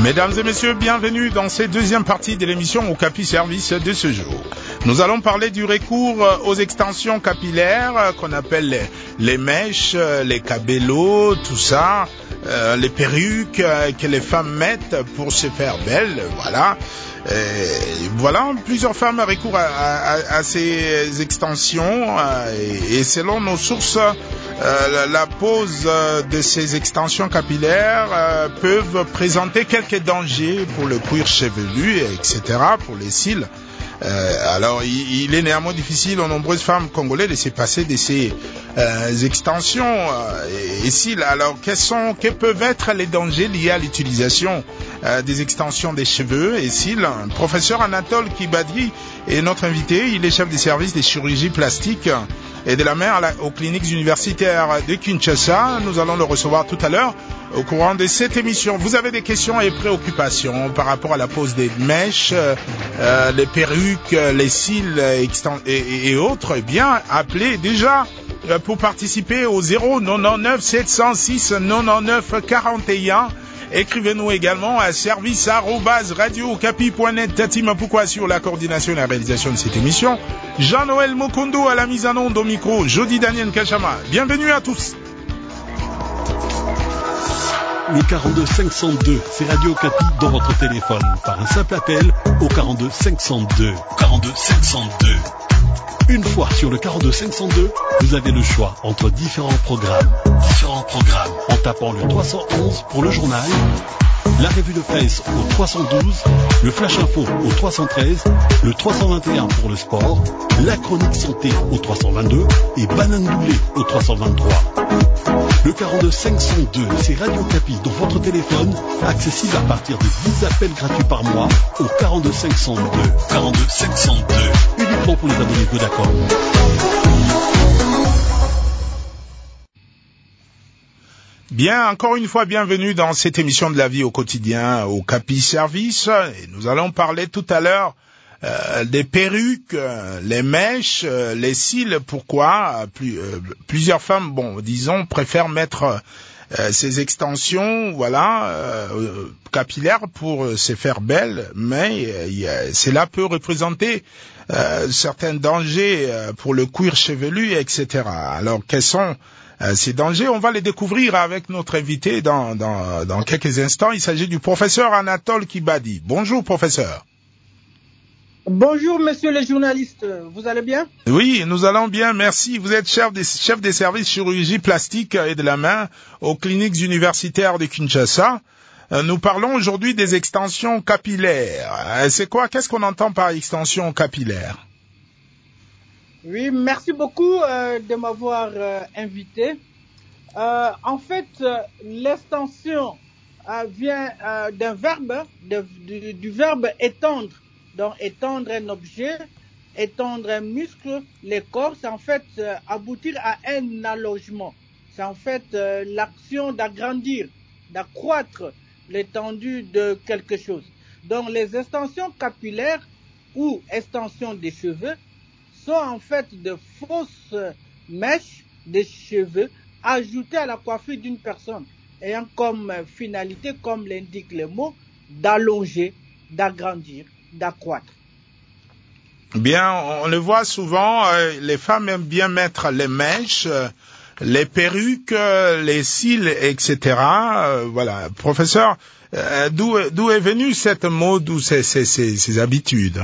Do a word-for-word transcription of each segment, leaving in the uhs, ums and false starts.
Mesdames et messieurs, bienvenue dans cette deuxième partie de l'émission Okapi Service de ce jour. Nous allons parler du recours aux extensions capillaires qu'on appelle les, les mèches, les cabellos, tout ça, euh, les perruques que les femmes mettent pour se faire belles, voilà. Et voilà, plusieurs femmes recourent à, à, à ces extensions et, et selon nos sources, euh, la pose de ces extensions capillaires euh, peuvent présenter quelques dangers pour le cuir chevelu, et cetera, pour les cils. Euh, alors, il, il est néanmoins difficile aux nombreuses femmes congolaises de se passer de ces euh, extensions euh, et, et cils. Alors, quels sont, quels peuvent être les dangers liés à l'utilisation euh, des extensions des cheveux et cils? Professeur Anatole Kibadi est notre invité. Il est chef des services des chirurgies plastiques et de la mère aux cliniques universitaires de Kinshasa. Nous allons le recevoir tout à l'heure au courant de cette émission. Vous avez des questions et préoccupations par rapport à la pose des mèches, euh, les perruques, les cils extend- et, et autres, eh bien, appelez déjà euh, pour participer au zéro neuf sept zéro six quatre-vingt-neuf quarante et un. Écrivez-nous également à service arobase radio okapi point net. Tati Mapukwa sur la coordination et la réalisation de cette émission. Jean-Noël Mokondo à la mise en onde au micro. Jody Daniel Kachama. Bienvenue à tous. Le quarante-deux cinq cent deux, c'est Radio Okapi dans votre téléphone par un simple appel au quarante-deux cinq cent deux. quarante-deux cinq cent deux. Une fois sur le quarante-deux cinq cent deux, vous avez le choix entre différents programmes. Différents programmes. En tapant le trois cent onze pour le journal, la revue de presse au trois cent douze, le flash info au trois cent treize, le trois cent vingt et un pour le sport, la chronique santé au trois cent vingt-deux et Banane Boulée au trois cent vingt-trois. Le quarante-deux cinq cent deux, c'est Radio Okapi dans votre téléphone, accessible à partir de dix appels gratuits par mois au quarante-deux cinq cent deux. quarante-deux cinq cent deux, uniquement pour les abonnés Vodacom. Bien, encore une fois, bienvenue dans cette émission de la vie au quotidien, au Okapi Service. Et nous allons parler tout à l'heure euh, des perruques, euh, les mèches, euh, les cils. Pourquoi plus, euh, plusieurs femmes, bon, disons, préfèrent mettre euh, ces extensions, voilà, euh, capillaires pour euh, se faire belles, mais euh, cela peut représenter euh, certains dangers euh, pour le cuir chevelu, et cetera. Alors, quels sont Euh, ces dangers, on va les découvrir avec notre invité dans, dans, dans quelques instants. Il s'agit du professeur Anatole Kibadi. Bonjour, professeur. Bonjour, monsieur le journaliste. Vous allez bien? Oui, nous allons bien, merci. Vous êtes chef des, chef des services chirurgie plastique et de la main aux cliniques universitaires de Kinshasa. Euh, nous parlons aujourd'hui des extensions capillaires. Euh, c'est quoi? Qu'est-ce qu'on entend par extension capillaire? Oui, merci beaucoup euh, de m'avoir euh, invité. Euh, en fait, euh, l'extension euh, vient euh, d'un verbe, de, du, du verbe étendre. Donc, étendre un objet, étendre un muscle, les corps, c'est en fait euh, aboutir à un allongement. C'est en fait euh, l'action d'agrandir, d'accroître l'étendue de quelque chose. Donc, les extensions capillaires ou extensions des cheveux sont en fait de fausses mèches de cheveux ajoutées à la coiffure d'une personne, ayant comme finalité, comme l'indique le mot, d'allonger, d'agrandir, d'accroître. Bien, on le voit souvent, euh, les femmes aiment bien mettre les mèches, euh, les perruques, euh, les cils, et cetera. Euh, voilà, professeur, euh, d'où, d'où est venue cette mode ou ces, ces, ces, ces habitudes?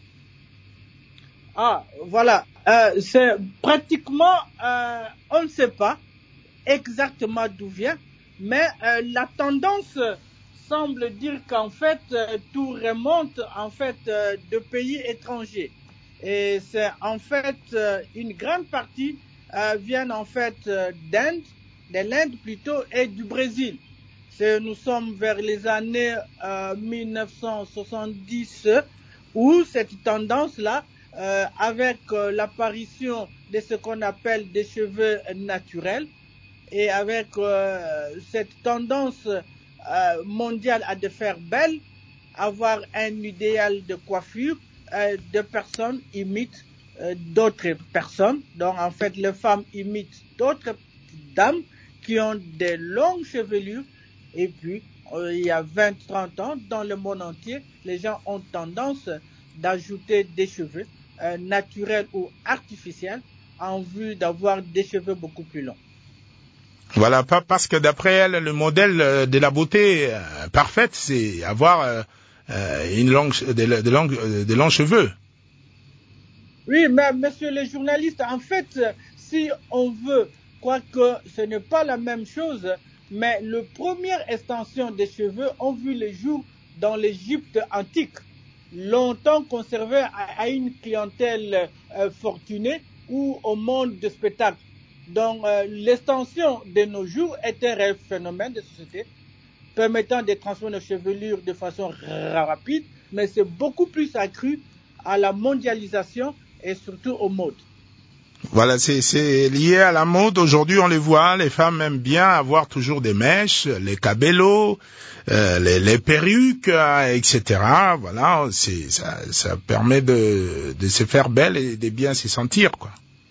Ah, voilà. Euh, c'est pratiquement, euh, on ne sait pas exactement d'où vient, mais euh, la tendance semble dire qu'en fait euh, tout remonte en fait euh, de pays étrangers. Et c'est en fait euh, une grande partie euh, vient en fait euh, d'Inde, de l'Inde plutôt, et du Brésil. C'est, nous sommes vers les années euh, mille neuf cent soixante-dix où cette tendance-là, Euh, avec euh, l'apparition de ce qu'on appelle des cheveux naturels et avec euh, cette tendance euh, mondiale à de faire belle, avoir un idéal de coiffure, euh, de personnes imitent euh, d'autres personnes. Donc en fait, les femmes imitent d'autres dames qui ont des longues chevelures et puis euh, il y a vingt trente ans, dans le monde entier, les gens ont tendance d'ajouter des cheveux, euh, naturels ou artificiels, en vue d'avoir des cheveux beaucoup plus longs. Voilà, pas parce que d'après elle, le modèle de la beauté euh, parfaite, c'est avoir euh, euh, une longue, des, des, longues, des longs cheveux. Oui, mais monsieur le journaliste, en fait, si on veut, quoique ce n'est pas la même chose, mais la première extension des cheveux ont vu le jour dans l'Égypte antique, longtemps conservée à, à une clientèle euh, fortunée ou au monde du spectacle. Donc, euh, l'extension de nos jours est un réel phénomène de société permettant de transformer nos chevelures de façon rapide, mais c'est beaucoup plus accru à la mondialisation et surtout aux modes. Voilà, c'est, c'est lié à la mode. Aujourd'hui, on les voit, les femmes aiment bien avoir toujours des mèches, les cabellos, euh, les, les perruques, euh, et cetera. Voilà, c'est, ça, ça permet de, de se faire belle et de bien se sentir, quoi.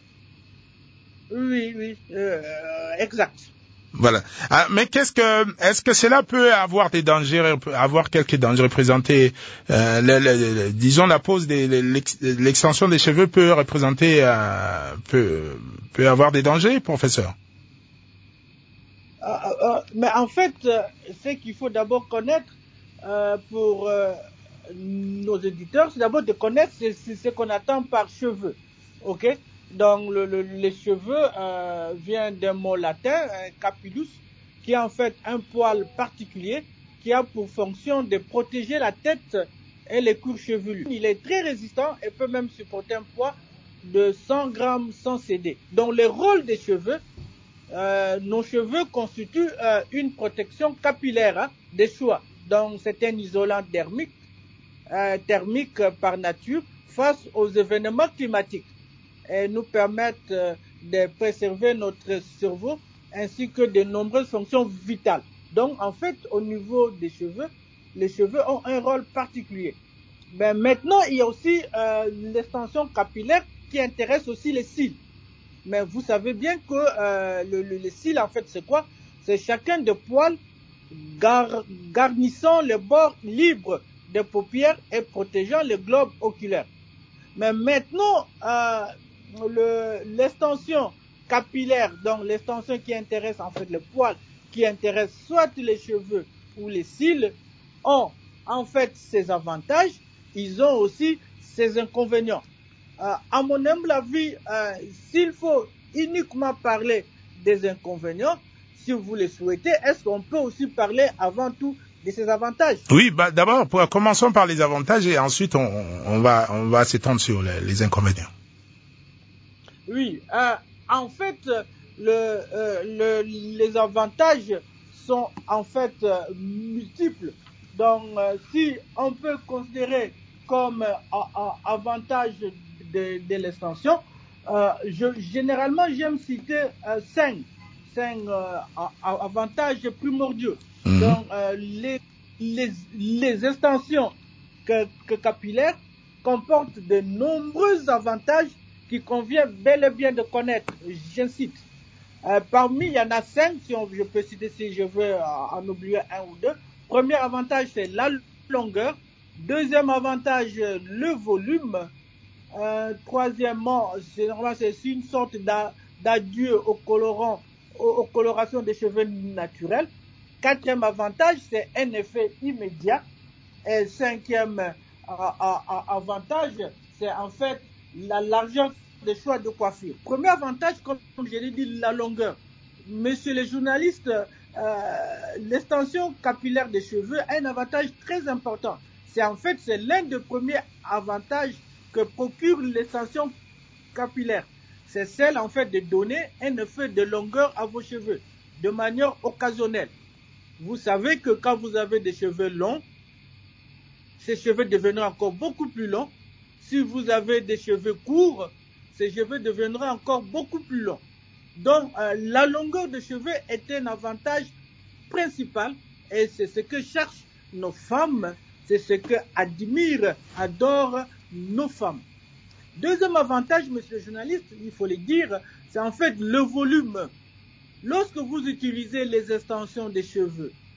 Oui, oui, euh, exact. Voilà. Ah, mais qu'est-ce que, est-ce que cela peut avoir des dangers, avoir quelques dangers représentés, euh, le, le, le, disons la pose des, l'extension des cheveux peut représenter, euh, peut, peut avoir des dangers, professeur? Euh, euh, mais en fait, euh, ce qu'il faut d'abord connaître euh, pour euh, nos éditeurs, c'est d'abord de connaître ce, ce qu'on attend par cheveux. Ok? Donc le, le, les cheveux euh, viennent d'un mot latin, capillus, qui est en fait un poil particulier qui a pour fonction de protéger la tête et les cours chevelus. Il est très résistant et peut même supporter un poids de cent grammes sans céder. Donc le rôle des cheveux, euh, nos cheveux constituent euh, une protection capillaire hein, des choix. Donc c'est un isolant thermique, euh, thermique par nature face aux événements climatiques et nous permettent euh, de préserver notre cerveau ainsi que de nombreuses fonctions vitales. Donc en fait au niveau des cheveux, les cheveux ont un rôle particulier. Mais maintenant il y a aussi euh, l'extension capillaire qui intéresse aussi les cils. Mais vous savez bien que euh, le, le, les cils, en fait, c'est quoi? C'est chacun des poils gar, garnissant les bords libres des paupières et protégeant le globe oculaire. Mais maintenant, euh, le, l'extension capillaire, donc l'extension qui intéresse en fait les poils, qui intéresse soit les cheveux ou les cils, ont en fait ses avantages, ils ont aussi ses inconvénients. Euh, à mon humble avis, euh, s'il faut uniquement parler des inconvénients, si vous le souhaitez, est-ce qu'on peut aussi parler avant tout de ses avantages? Oui, bah, d'abord, pour, commençons par les avantages et ensuite on, on va, on va s'étendre sur les, les inconvénients. Oui, euh, en fait, le, euh, le, les avantages sont en fait euh, multiples. Donc, euh, si on peut considérer comme euh, avantage de, de l'extension, euh, je, généralement j'aime citer euh, cinq, cinq euh, avantages primordiaux. Mm-hmm. Donc, euh, les, les, les extensions que, que capillaires comportent de nombreux avantages qui convient bel et bien de connaître. J'incite. Euh, parmi, il y en a cinq, si on, je peux citer si je veux euh, en oublier un ou deux. Premier avantage, c'est la longueur. Deuxième avantage, le volume. Euh, troisièmement, généralement, c'est une sorte d'adieu au colorant, aux, aux colorations des cheveux naturels. Quatrième avantage, c'est un effet immédiat. Et cinquième euh, euh, avantage, c'est en fait la largeur des choix de coiffure. Premier avantage, comme je l'ai dit, la longueur. Monsieur les journalistes, euh, l'extension capillaire des cheveux a un avantage très important. C'est en fait, c'est l'un des premiers avantages que procure l'extension capillaire. C'est celle en fait de donner un effet de longueur à vos cheveux de manière occasionnelle. Vous savez que quand vous avez des cheveux longs, ces cheveux deviendront encore beaucoup plus longs. Si vous avez des cheveux courts, ces cheveux deviendront encore beaucoup plus longs. Donc, euh, la longueur de cheveux est un avantage principal et c'est ce que cherchent nos femmes, c'est ce que admirent, adorent nos femmes. Deuxième avantage, monsieur le journaliste, il faut le dire, c'est en fait le volume. Lorsque vous utilisez les extensions des cheveux,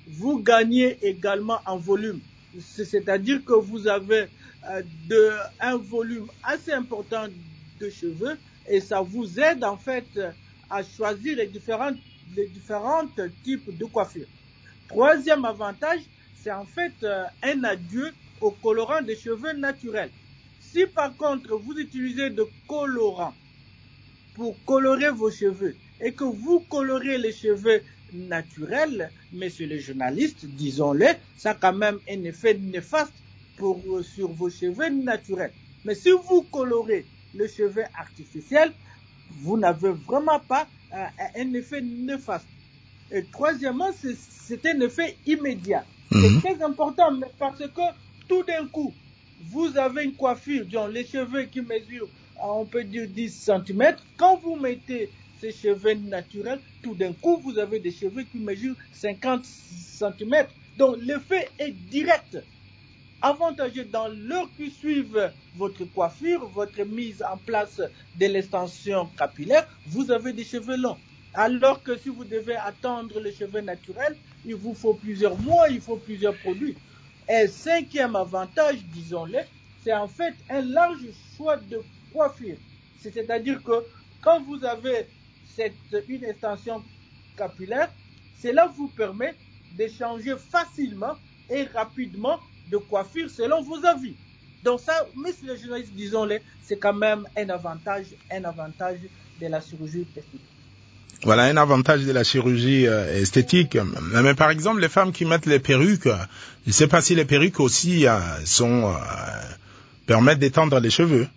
vous gagnez également en volume. C'est-à-dire que vous avez euh, de, un volume assez important de cheveux et ça vous aide en fait à choisir les différents, les différents types de coiffure. Troisième avantage, c'est en fait euh, un adieu au colorant des cheveux naturels. Si par contre vous utilisez de colorants pour colorer vos cheveux et que vous colorez les cheveux naturels, messieurs les journalistes, disons-le, ça a quand même un effet néfaste pour, sur vos cheveux naturels. Mais si vous colorez le cheveu artificiel, vous n'avez vraiment pas euh, un effet néfaste. Et troisièmement, c'est, c'est un effet immédiat. Mmh. C'est très important parce que tout d'un coup, vous avez une coiffure, genre les cheveux qui mesurent, on peut dire dix centimètres. Quand vous mettez ces cheveux naturels, tout d'un coup, vous avez des cheveux qui mesurent cinquante centimètres. Donc, l'effet est direct. Avantageux dans l'heure qui suivent votre coiffure, votre mise en place de l'extension capillaire, vous avez des cheveux longs. Alors que si vous devez attendre les cheveux naturels, il vous faut plusieurs mois, il faut plusieurs produits. Et cinquième avantage, disons-le, c'est en fait un large choix de coiffure. C'est-à-dire que quand vous avez cette, une extension capillaire, cela vous permet de changer facilement et rapidement de coiffure selon vos avis. Donc ça, messieurs les journalistes, disons-le, c'est quand même un avantage, un avantage de la chirurgie esthétique. Voilà un avantage de la chirurgie euh, esthétique. Mais par exemple, les femmes qui mettent les perruques, je ne sais pas si les perruques aussi euh, sont euh, permettent d'étendre les cheveux.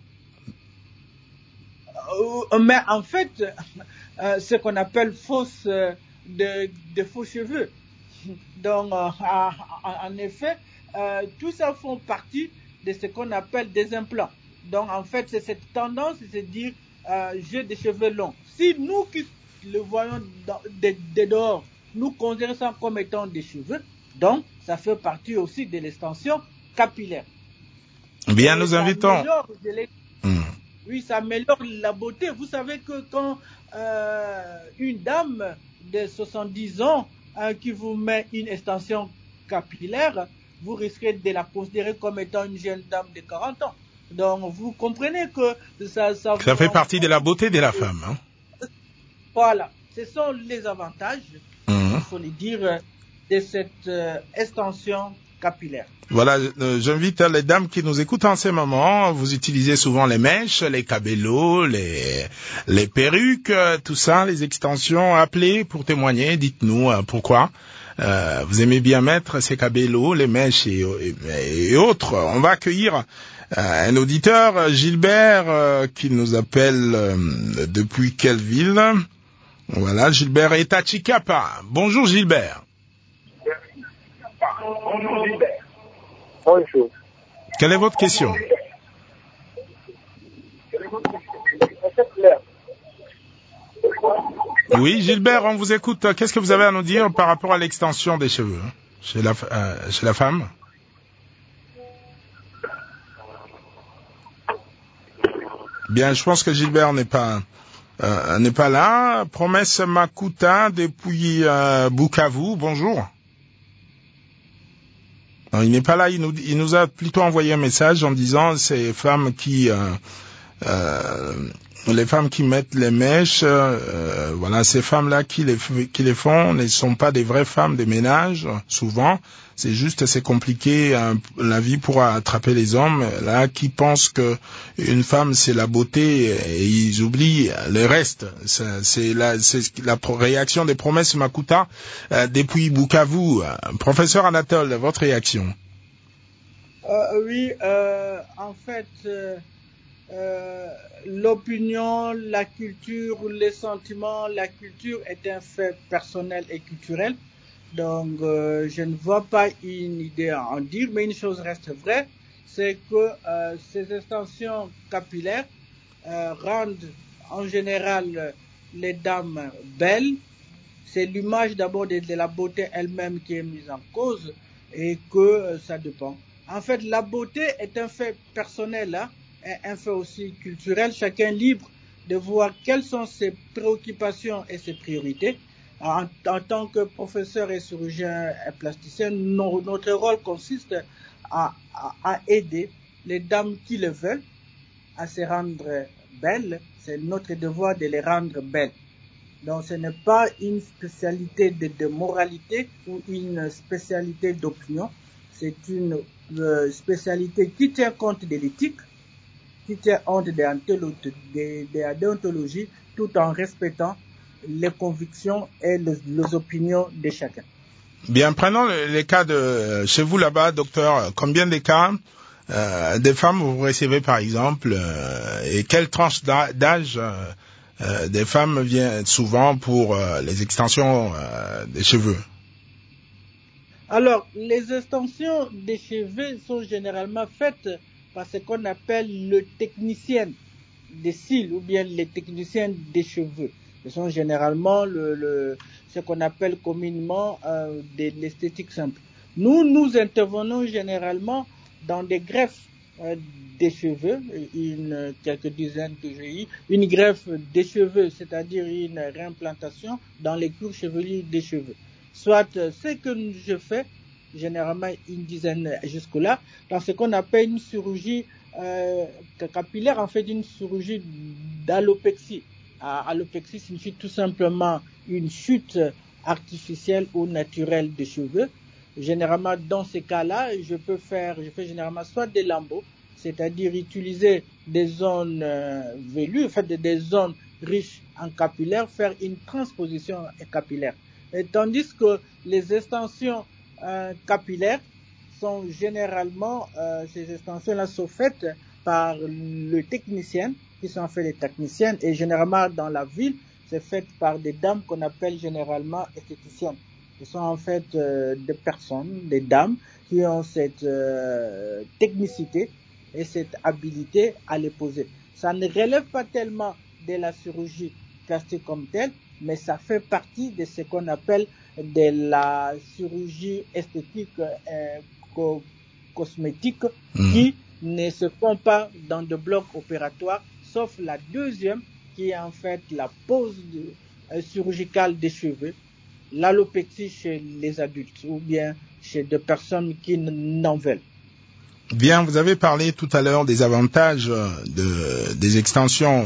Euh, mais en fait, euh, ce qu'on appelle fausse euh, de, de faux cheveux. Donc, euh, en effet, euh, tout ça font partie de ce qu'on appelle des implants. Donc, en fait, c'est cette tendance, c'est de dire euh, j'ai des cheveux longs. Si nous qui le voyons dans, de, de dehors, nous considérons ça comme étant des cheveux, donc ça fait partie aussi de l'extension capillaire. Bien, nous invitons. Les... Mmh. Oui, ça améliore la beauté. Vous savez que quand euh, une dame de soixante-dix ans hein, qui vous met une extension capillaire, vous risquez de la considérer comme étant une jeune dame de quarante ans. Donc, vous comprenez que ça... Ça, ça fait partie de la beauté de la femme. Hein? Voilà. Ce sont les avantages, mmh. il faut le dire, de cette euh, extension capillaire. Voilà, euh, j'invite les dames qui nous écoutent en ce moment. Vous utilisez souvent les mèches, les cabellos, les, les perruques, tout ça, les extensions. Appelez pour témoigner, dites-nous euh, pourquoi. Euh, vous aimez bien mettre ces cabellos, les mèches et, et, et autres. On va accueillir euh, un auditeur, Gilbert, euh, qui nous appelle euh, depuis quelle ville? Voilà, Gilbert est à Chicapa. Bonjour Gilbert. Bonjour Gilbert. Bonjour. Quelle est votre question? Oui, Gilbert, on vous écoute. Qu'est-ce que vous avez à nous dire par rapport à l'extension des cheveux chez la, euh, chez la femme? Bien, je pense que Gilbert n'est pas euh, n'est pas là. Promesse Makuta depuis euh, Bukavu. Bonjour. Non, il n'est pas là, il nous, il nous a plutôt envoyé un message en disant ces femmes qui, euh, euh, les femmes qui mettent les mèches, euh, voilà, ces femmes-là qui les, qui les font ne sont pas des vraies femmes de ménage, souvent. C'est juste, c'est compliqué, hein, la vie pour attraper les hommes, là, qui pensent que une femme, c'est la beauté, et ils oublient le reste. C'est, c'est, la, c'est la réaction des promesses Makuta euh, depuis Bukavu. Professeur Anatole, votre réaction? euh, Oui, euh, en fait, euh, euh, l'opinion, la culture, les sentiments, la culture est un fait personnel et culturel. Donc, euh, je ne vois pas une idée à en dire, mais une chose reste vraie, c'est que euh, ces extensions capillaires euh, rendent en général les dames belles. C'est l'image d'abord de, de la beauté elle-même qui est mise en cause et que euh, ça dépend. En fait, la beauté est un fait personnel, hein, un fait aussi culturel. Chacun est libre de voir quelles sont ses préoccupations et ses priorités. En, en tant que professeur et chirurgien et plasticien, no, notre rôle consiste à, à, à aider les dames qui le veulent à se rendre belles. C'est notre devoir de les rendre belles. Donc ce n'est pas une spécialité de, de moralité ou une spécialité d'opinion. C'est une euh, spécialité qui tient compte de l'éthique, qui tient compte de déontologie, tout en respectant les convictions et les, les opinions de chacun. Bien, prenons les cas de chez vous là-bas, docteur. Combien de cas euh, des femmes vous recevez par exemple euh, et quelle tranche d'âge euh, euh, des femmes viennent souvent pour euh, les extensions euh, des cheveux? Alors, les extensions des cheveux sont généralement faites par ce qu'on appelle le technicien des cils ou bien les techniciens des cheveux. Ce sont généralement le, le, ce qu'on appelle communément euh, de l'esthétique simple. Nous, nous intervenons généralement dans des greffes euh, des cheveux, une, quelques dizaines que j'ai eu, une greffe des cheveux, c'est-à-dire une réimplantation dans les cours chevelus des cheveux. Soit ce que je fais, généralement une dizaine jusque-là, dans ce qu'on appelle une chirurgie euh, capillaire, en fait une chirurgie d'alopexie. Alopexie signifie tout simplement une chute artificielle ou naturelle des cheveux. Généralement, dans ces cas-là, je peux faire, je fais généralement soit des lambeaux, c'est-à-dire utiliser des zones euh, velues, en fait des zones riches en capillaires, faire une transposition capillaire. Et tandis que les extensions euh, capillaires sont généralement, euh, ces extensions-là sont faites par le technicien, qui sont en fait des techniciennes, et généralement dans la ville, c'est fait par des dames qu'on appelle généralement esthéticiennes. Ce sont en fait euh, des personnes, des dames, qui ont cette euh, technicité et cette habilité à les poser. Ça ne relève pas tellement de la chirurgie plastique comme telle, mais ça fait partie de ce qu'on appelle de la chirurgie esthétique euh, co- cosmétique mmh. qui ne se font pas dans de blocs opératoires, sauf la deuxième qui est en fait la pose de, euh, chirurgicale des cheveux, l'alopexie chez les adultes ou bien chez des personnes qui n'en veulent. Bien, vous avez parlé tout à l'heure des avantages de, des extensions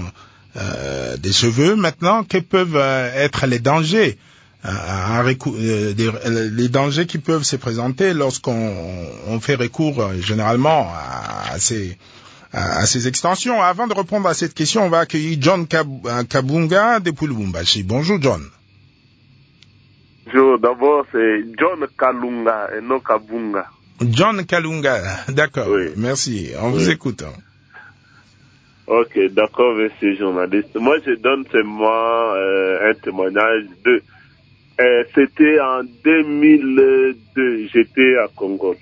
euh, des cheveux. Maintenant, quels peuvent être les dangers, euh, à, à, euh, des, les dangers qui peuvent se présenter lorsqu'on on fait recours euh, généralement à, à ces à, à ces extensions? Avant de répondre à cette question, on va accueillir John Kab- Kabunga depuis Lubumbashi. Bonjour John. Bonjour, d'abord c'est John Kalunga et non Kabunga. John Kalunga, d'accord, oui. Merci, on oui. vous écoute. Ok, d'accord, monsieur journaliste. Moi, je donne seulement euh, un témoignage de... Euh, c'était en deux mille deux, j'étais à Congo.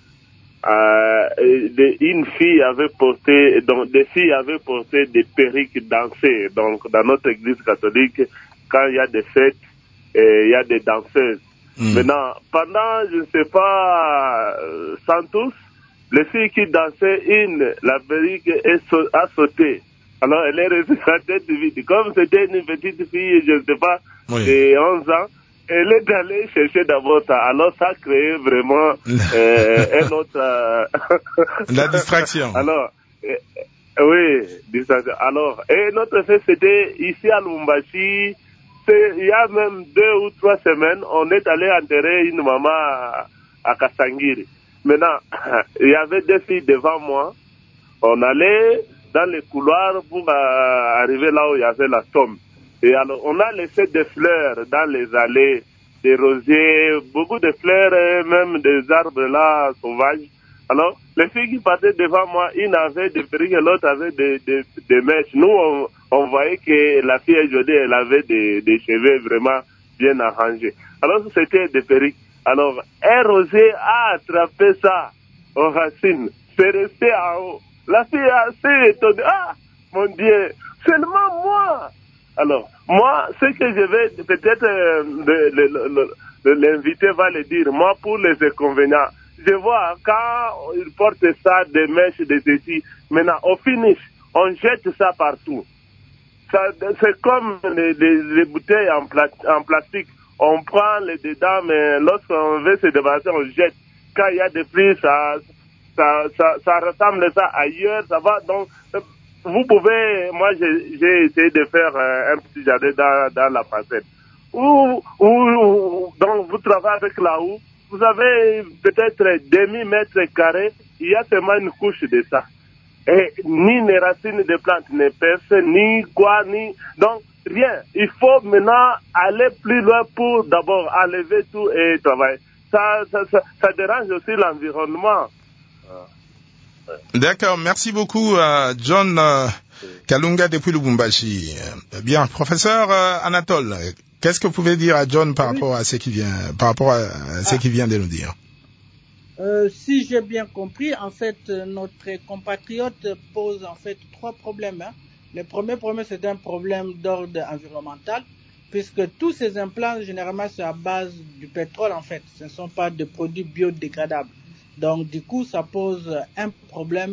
Euh, et une fille avait porté, donc des filles avaient porté des perruques dansées. Donc, dans notre église catholique, quand il y a des fêtes, euh, il y a des danseuses. Mmh. Maintenant, pendant, je ne sais pas, euh, sans tous, les filles qui dansaient, une, la perruque a sauté. Alors, elle est restée sa tête vide. Comme c'était une petite fille, je ne sais pas, oui. de onze ans, elle est allée chercher d'abord ça. Alors, ça a créé vraiment euh, un autre... Euh... La distraction. Alors, euh, oui, distraction. Alors, et notre fait, c'était ici à Lubumbashi. Il y a même deux ou trois semaines, on est allé enterrer une maman à, à Kassangiri. Maintenant, il y avait deux filles devant moi. On allait dans les couloirs pour euh, arriver là où il y avait la tombe. Et alors, on a laissé des fleurs dans les allées, des rosiers, beaucoup de fleurs, et même des arbres là, sauvages. Alors, les filles qui passaient devant moi, une avait des perruques et l'autre avait des, des, des mèches. Nous, on, on voyait que la fille aujourd'hui, elle avait des, des cheveux vraiment bien arrangés. Alors, c'était des perruques. Alors, un rosier a attrapé ça aux racines. C'est resté en haut. La fille a assez étonnée. Ah, mon Dieu, seulement moi. Alors, moi, ce que je vais, peut-être euh, le, le, le, le, l'invité va le dire, moi, pour les inconvénients, je vois, quand ils portent ça, des mèches, des ceci, maintenant, au finish, on jette ça partout. Ça, c'est comme les, les, les bouteilles en, pla- en plastique. on prend les dedans, mais lorsqu'on veut se débarrasser, on jette. Quand il y a des fruits, ça, ça, ça, ça ressemble ça ailleurs, ça va. Donc, vous pouvez, moi j'ai, j'ai essayé de faire euh, un petit jardin dans, dans la parcelle. Ou, ou, donc vous travaillez avec la houe, vous avez peut-être demi-mètre carré, il y a seulement une couche de ça. Et ni les racines des plantes ne percent, ni quoi, ni... Donc, rien. Il faut maintenant aller plus loin pour d'abord enlever tout et travailler. Ça, ça, ça, ça dérange aussi l'environnement. D'accord, merci beaucoup euh, John euh, Kalunga depuis Lubumbashi. Euh, bien, professeur euh, Anatole, qu'est-ce que vous pouvez dire à John par rapport à ce qui vient, par rapport à ce qu'il vient de nous dire? Euh, si j'ai bien compris, en fait, notre compatriote pose en fait trois problèmes. Hein. Le premier problème, c'est un problème d'ordre environnemental, puisque tous ces implants, généralement, c'est à base du pétrole, en fait. Ce ne sont pas de produits biodégradables. Donc, du coup, ça pose un problème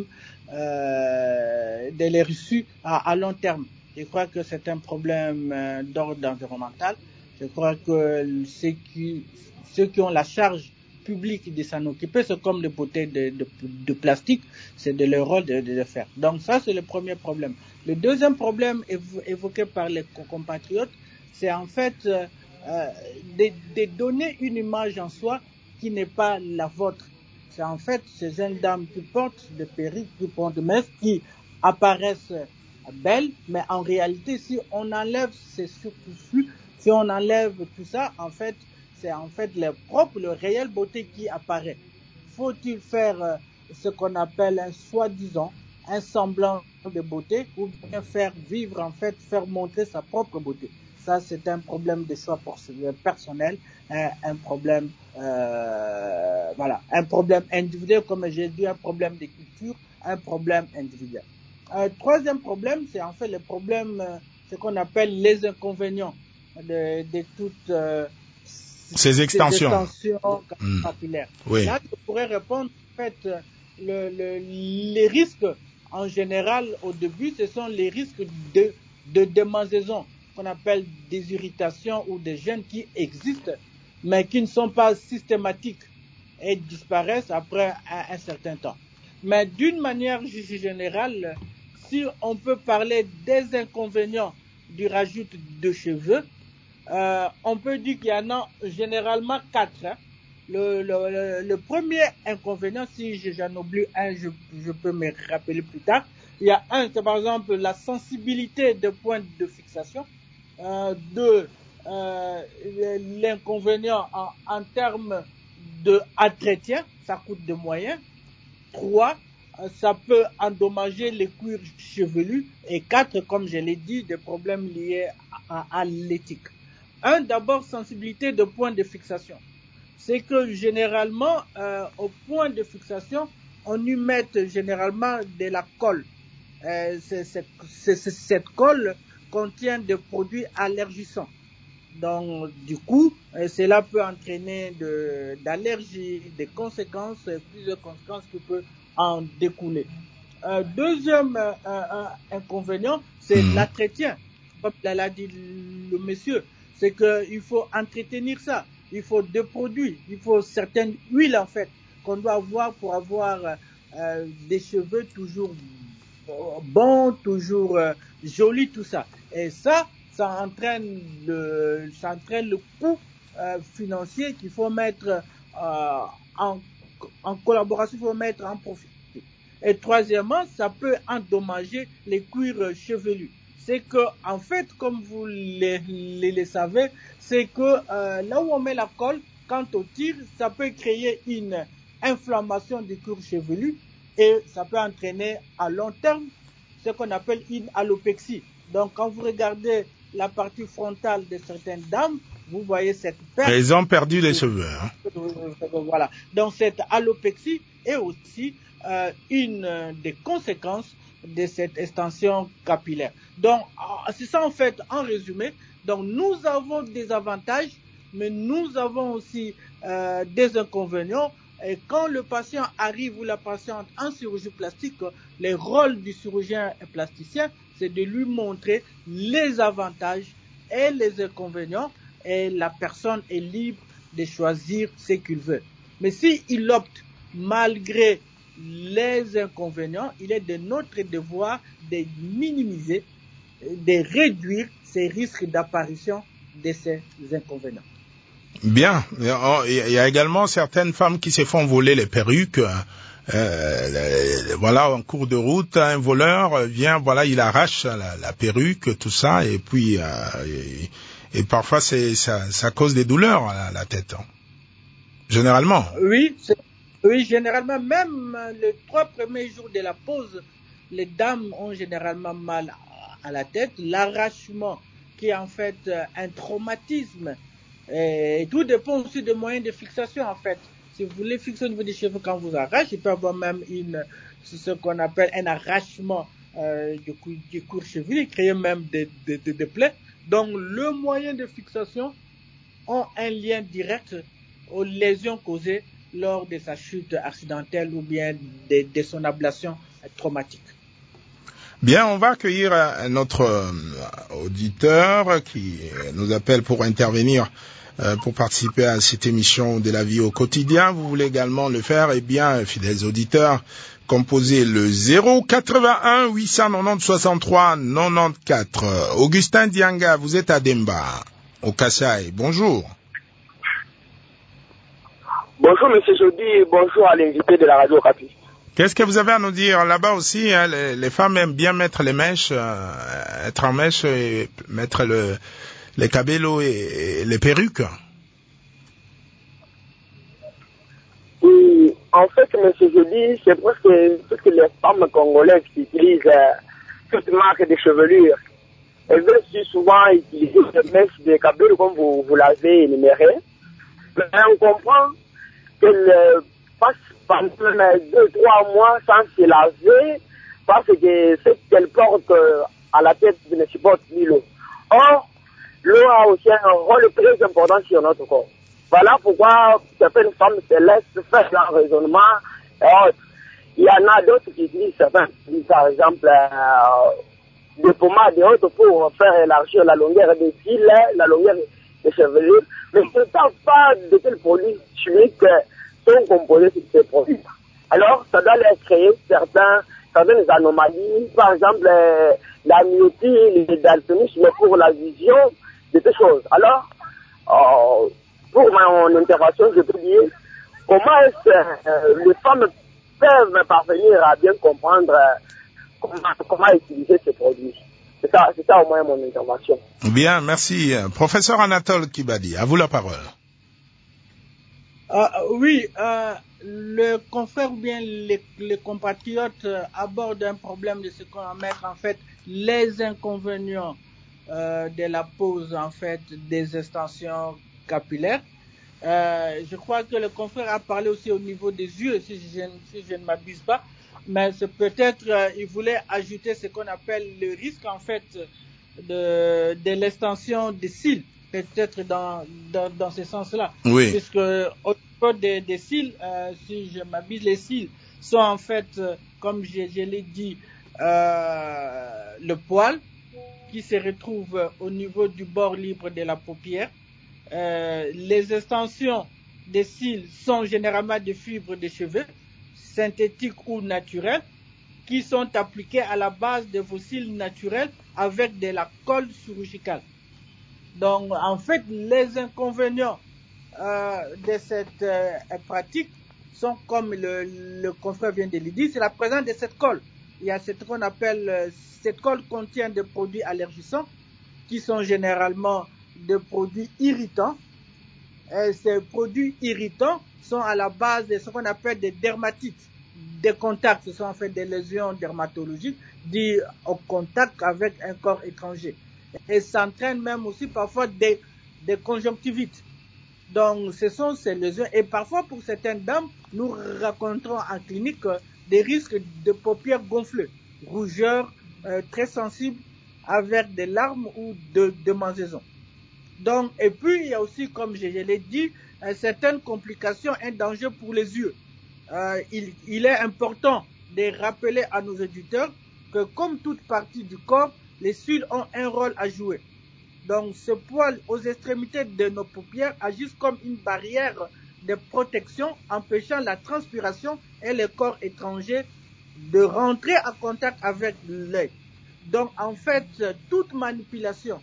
euh, de les reçus à, à long terme. Je crois que c'est un problème euh, d'ordre environnemental. Je crois que ceux qui, ceux qui ont la charge public de s'en occuper, c'est comme les bouteilles de, de, de plastique, c'est de leur rôle de, de le faire. Donc ça, c'est le premier problème. Le deuxième problème évo- évoqué par les compatriotes, c'est en fait euh, de, de donner une image en soi qui n'est pas la vôtre. C'est en fait ces jeunes dames qui portent des perruques, qui portent des messes, qui apparaissent belles, mais en réalité, si on enlève ces surplus, si on enlève tout ça, en fait, c'est en fait le propre, le réel beauté qui apparaît. Faut-il faire euh, ce qu'on appelle un soi-disant, un semblant de beauté, ou bien faire vivre, en fait, faire montrer sa propre beauté? Ça, c'est un problème de choix personnel, un, un problème, euh, voilà, un problème individuel, comme j'ai dit, un problème de culture, un problème individuel. Un troisième problème, c'est en fait le problème, euh, ce qu'on appelle les inconvénients de, de toutes euh, ces extensions, ces extensions capillaires. Mmh. Oui. Là, je pourrais répondre, en fait, le, le, les risques, en général, au début, ce sont les risques de, de démangeaison, qu'on appelle des irritations ou des gènes qui existent, mais qui ne sont pas systématiques et disparaissent après un, un certain temps. Mais d'une manière générale, si on peut parler des inconvénients du rajout de cheveux, Euh, on peut dire qu'il y en a généralement quatre. Hein. Le, le, le, le premier inconvénient, si j'en oublie un, je, je peux me rappeler plus tard. Il y a un, c'est par exemple la sensibilité de point de fixation. Euh, deux, euh, l'inconvénient en, en termes d'entretien, ça coûte des moyens. Trois, ça peut endommager les cuirs chevelus. Et quatre, comme je l'ai dit, des problèmes liés à, à l'éthique. Un, d'abord, sensibilité de point de fixation. C'est que généralement, euh, au point de fixation, on y met généralement de la colle. Euh, c'est, c'est, c'est, cette colle contient des produits allergisants. Donc, du coup, euh, cela peut entraîner de, d'allergies, des conséquences, plusieurs conséquences qui peuvent en découler. Euh, deuxième euh, euh, inconvénient, c'est mmh. l'entretien. Comme l'a dit le monsieur, c'est qu'il faut entretenir ça. Il faut des produits, il faut certaines huiles en fait qu'on doit avoir pour avoir euh, des cheveux toujours bons, toujours euh, jolis, tout ça. Et ça, ça entraîne le, ça entraîne le coût euh, financier qu'il faut mettre euh, en, en collaboration, il faut mettre en profit. Et troisièmement, ça peut endommager les cuirs chevelus. C'est que, en fait, comme vous le, le, le savez, c'est que euh, là où on met la colle, quand on tire, ça peut créer une inflammation du cuir chevelu et ça peut entraîner à long terme ce qu'on appelle une alopexie. Donc, quand vous regardez la partie frontale de certaines dames, vous voyez cette perte. Elles ont perdu les cheveux. Hein. Voilà. Donc, cette alopexie est aussi euh, une euh, des conséquences de cette extension capillaire. Donc, c'est ça en fait, en résumé. Donc, nous avons des avantages, mais nous avons aussi euh, des inconvénients. Et quand le patient arrive ou la patiente en chirurgie plastique, le rôle du chirurgien et plasticien, c'est de lui montrer les avantages et les inconvénients et la personne est libre de choisir ce qu'il veut. Mais s'il opte malgré les inconvénients, il est de notre devoir de minimiser, de réduire ces risques d'apparition de ces inconvénients. Bien. Il y a également certaines femmes qui se font voler les perruques. Euh, voilà, en cours de route, un voleur vient, voilà, il arrache la, la perruque, tout ça, et puis euh, et, et parfois c'est ça, ça cause des douleurs à la tête. Hein. Généralement. Oui, c'est, oui, généralement, même les trois premiers jours de la pause, les dames ont généralement mal à la tête. L'arrachement, qui est en fait un traumatisme, et tout dépend aussi des moyens de fixation en fait. Si vous voulez fixer au niveau des cheveux quand vous arrachez, il peut y avoir même une, ce qu'on appelle un arrachement euh, du, cou, du court chevelu, créer même des, des, des, des plaies. Donc, le moyen de fixation ont un lien direct aux lésions causées lors de sa chute accidentelle ou bien de, de son ablation traumatique. Bien, on va accueillir notre euh, auditeur qui nous appelle pour intervenir, euh, pour participer à cette émission de la vie au quotidien. Vous voulez également le faire? Eh bien, fidèles auditeurs, composez le zéro quatre-vingt-un huit cent quatre-vingt-dix soixante-trois quatre-vingt-quatorze. Augustin Dianga, vous êtes à Demba, au Kassai. Bonjour. Bonjour, monsieur Jody, et bonjour à l'invité de la radio Okapi. Qu'est-ce que vous avez à nous dire? Là-bas aussi, hein, les, les femmes aiment bien mettre les mèches, euh, être en mèche et mettre le, les cabellos et, et les perruques. Oui, en fait, monsieur Jody, c'est presque toutes les femmes congolaises qui utilisent euh, toute marque de chevelure. Elles veulent aussi souvent utiliser des mèches, des cabellos comme vous, vous l'avez énuméré. Mais on comprend qu'elles passent pendant deux, trois mois sans se laver parce que ce qu'elle porte à la tête ne supporte ni l'eau. Or, l'eau a aussi un rôle très important sur notre corps. Voilà pourquoi certaines femmes se laissent faire leur raisonnement et autres. Il y en a d'autres qui utilisent certains, par exemple, euh, des pommades et autres pour faire élargir la longueur des fils, la longueur des chevelures, mais ils ne savent pas de quels produits chimiques sont composés ces produits. Alors, ça doit leur créer certains, certaines anomalies, par exemple, euh, la myopie, le daltonisme pour la vision, de ces choses. Alors, euh, pour mon intervention, je peux dire comment est-ce que euh, les femmes peuvent parvenir à bien comprendre euh, comment, comment utiliser ces produits. C'est ça, c'est ça au moins mon intervention. Bien, merci. Professeur Anatole Kibadi, à vous la parole. Euh, oui, euh, le confrère ou bien les, les compatriotes euh, abordent un problème de ce qu'on va mettre en fait les inconvénients euh, de la pose en fait des extensions capillaires. Euh, je crois que le confrère a parlé aussi au niveau des yeux, si je, si je ne m'abuse pas, mais c'est peut-être euh, il voulait ajouter ce qu'on appelle le risque en fait de, de l'extension des cils. Peut-être dans, dans, dans ce sens-là. Oui. Puisque au niveau des, des cils, euh, si je m'abuse, les cils sont en fait, euh, comme je, je l'ai dit, euh, le poil qui se retrouve au niveau du bord libre de la paupière. Euh, les extensions des cils sont généralement des fibres de cheveux, synthétiques ou naturelles, qui sont appliquées à la base de vos cils naturels avec de la colle chirurgicale. Donc, en fait, les inconvénients euh, de cette euh, pratique sont, comme le, le confrère vient de le dire, c'est la présence de cette colle. Il y a ce qu'on appelle, euh, cette colle contient des produits allergisants qui sont généralement des produits irritants. Et ces produits irritants sont à la base de ce qu'on appelle des dermatites. Des contacts, ce sont en fait des lésions dermatologiques dues au contact avec un corps étranger. Et ça entraîne même aussi parfois des, des conjonctivites. Donc, ce sont ces lésions. Et parfois, pour certaines dames, nous rencontrons en clinique euh, des risques de paupières gonflées, rougeurs euh, très sensibles avec des larmes ou de, de mangeaisons. Donc, et puis, il y a aussi, comme je, je l'ai dit, euh, certaines complications, un danger pour les yeux. Euh, il, il est important de rappeler à nos auditeurs que, comme toute partie du corps, les cils ont un rôle à jouer. Donc ce poil aux extrémités de nos paupières agissent comme une barrière de protection, empêchant la transpiration et le corps étranger de rentrer en contact avec l'œil. Donc en fait, toute manipulation,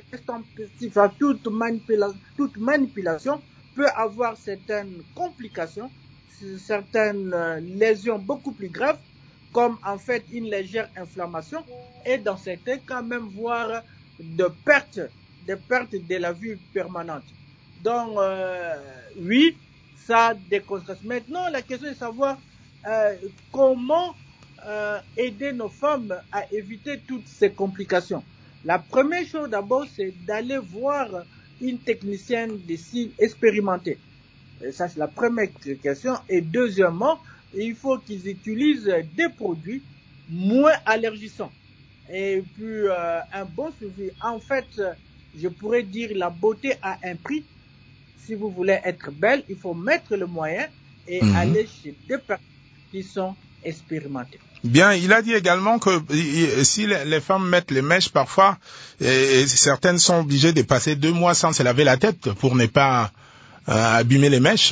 toute manipulation, toute manipulation peut avoir certaines complications, certaines lésions beaucoup plus graves, comme en fait une légère inflammation et dans certains cas même voire de perte, de perte de la vue permanente. Donc euh, oui, ça déconseille. Maintenant, la question est de savoir euh, comment euh, aider nos femmes à éviter toutes ces complications. La première chose d'abord, c'est d'aller voir une technicienne de cils expérimentée. Et ça, c'est la première question. Et deuxièmement, il faut qu'ils utilisent des produits moins allergisants. Et puis, euh, un bon suivi. En fait, je pourrais dire la beauté a un prix. Si vous voulez être belle, il faut mettre le moyen et mmh. aller chez des personnes qui sont expérimentées. Bien, il a dit également que si les femmes mettent les mèches parfois, et certaines sont obligées de passer deux mois sans se laver la tête pour ne pas euh, abîmer les mèches.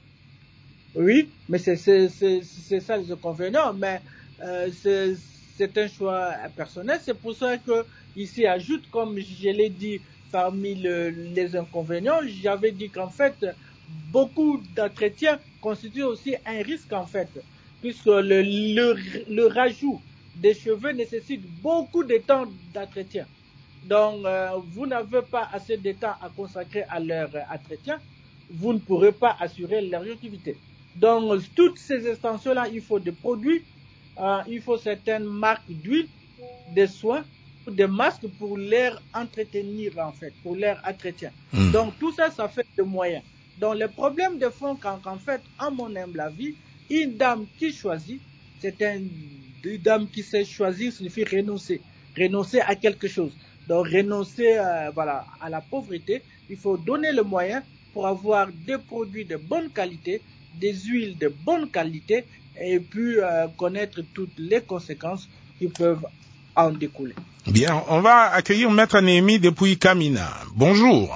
Oui, mais c'est, c'est, c'est, c'est ça les inconvénients, mais euh, c'est, c'est un choix personnel. C'est pour ça que ici ajoute, comme je l'ai dit, parmi le, les inconvénients, j'avais dit qu'en fait, beaucoup d'entretiens constituent aussi un risque en fait, puisque le, le, le rajout des cheveux nécessite beaucoup de temps d'entretien. Donc, euh, vous n'avez pas assez de temps à consacrer à leur entretien, vous ne pourrez pas assurer leur longévité. Donc, toutes ces extensions-là, il faut des produits, euh, il faut certaines marques d'huile, des soins, des masques pour leur entretenir en fait, pour leur entretien. Mmh. Donc, tout ça, ça fait des moyens. Donc, le problème de fond, quand en fait, en mon humble avis, une dame qui choisit, c'est une, une dame qui sait choisir, signifie renoncer, renoncer à quelque chose. Donc, renoncer euh, voilà, à la pauvreté, il faut donner le moyen pour avoir des produits de bonne qualité, des huiles de bonne qualité, et puis euh, connaître toutes les conséquences qui peuvent en découler. Bien, on va accueillir Maître Néhémie depuis Kamina. Bonjour.